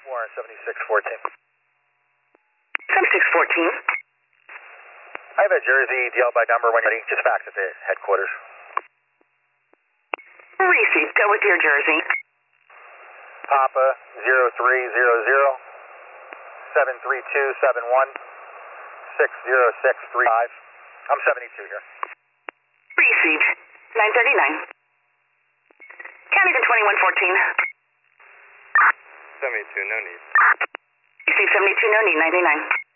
Warren 7614. 7614. I have a Jersey DL by number when you're ready. Just fax at the headquarters. Received. Go with your Jersey. Papa 0300 73271 60635. I'm 72 here. Received. 939. Canada 2114. 72, no need. Received 72, no need, 99.